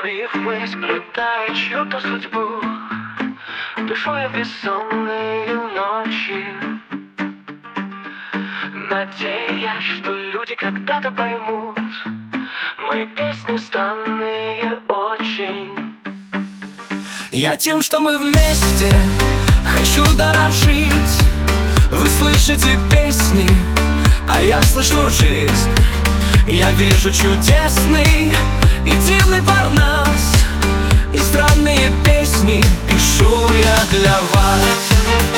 рифмы сплетаю чью-то судьбу. Пишу я бессонные ночи, надеясь, что люди когда-то поймут мои песни странные очень. Я тем, что мы вместе, хочу дорожить. Вы слышите песни, а я слышу жизнь. Я вижу чудесный и дивный парнас, и странные песни пишу я для вас.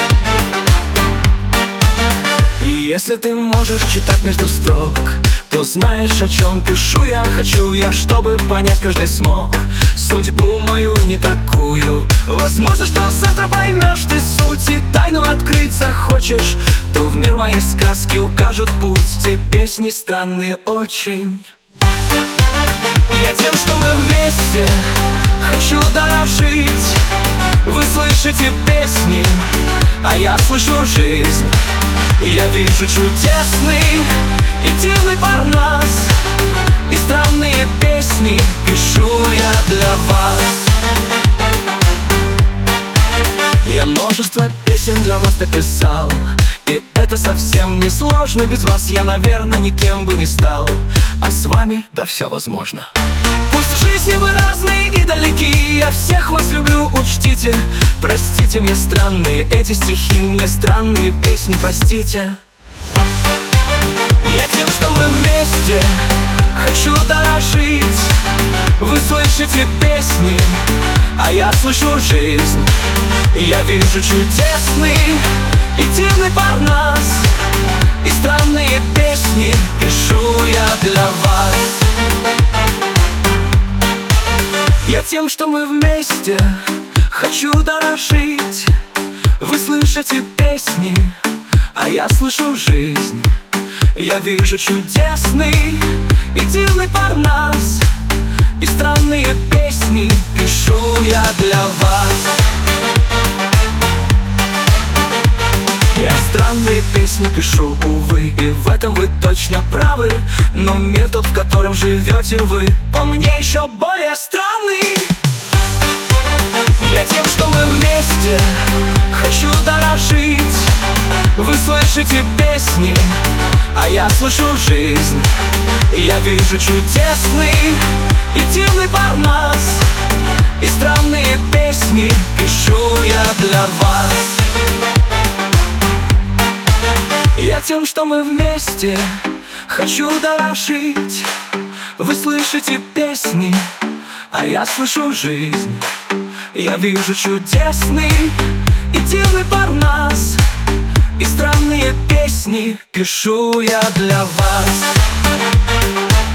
И если ты можешь читать между строк, то знаешь, о чем пишу я. Хочу я, чтобы понять каждый смог судьбу мою не такую. Возможно, что завтра поймешь ты суть и тайну открыть захочешь, то в мир моей сказки укажут путь те песни странные очень. Я тем, что мы вместе, хочу дорожить. Вы слышите песни, а я слышу жизнь. Я вижу чудесный и дивный парнас, и странные песни пишу я для вас. Я множество песен для вас написал, и это совсем не сложно. Без вас я, наверное, никем бы не стал, а с вами, да, все возможно. Пусть в жизни вы разные и далеки, я всех вас люблю, учтите. Простите мне странные эти стихи, мне странные песни, простите. Я тем, что мы вместе, хочу дорожить. Вы слышите песни, а я слышу жизнь. Я вижу чудесный и дивный парнас, и странные песни пишу я для вас. Я тем, что мы вместе, хочу дорожить. Вы слышите песни, а я слышу жизнь. Я вижу чудесный и дивный парнас, и странные песни пишу я для вас. Я странные песни пишу, увы, и в этом вы точно правы. Но мир тот, в котором живете вы, по мне еще более странный. Я тем, что мы вместе, хочу дорожить. Вы слышите песни, а я слышу жизнь. Я вижу чудесный и дивный парнас, и странные песни пишу я для вас. Я тем, что мы вместе, хочу дорожить. Вы слышите песни, а я слышу жизнь. Я вижу чудесный и дивный парнас, и странные песни пишу я для вас.